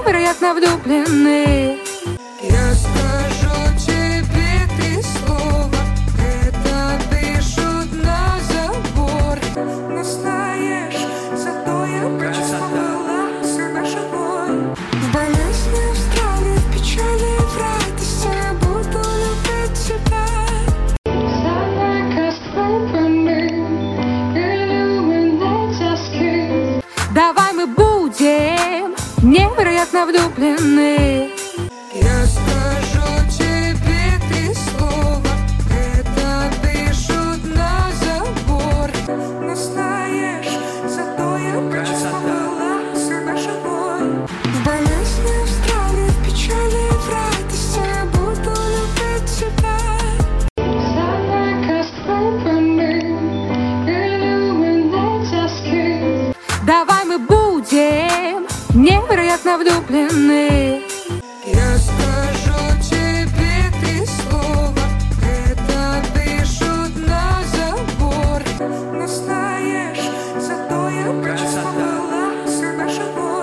невероятно влюблены. Я скажу тебе 3 слова, это пишут на забор. Не знаешь, зато я почувствовала себя живой. В болезни, в стране, в печали, в радости я буду любить тебя. Давай мы будем невероятно влюблены. Я скажу тебе 3 слова, это пишут на забор. Не знаешь, зато я почувствовала себя живой. В болезни, в стране, в печали, в радости я буду любить тебя. Давай мы будем невероятно влюблены.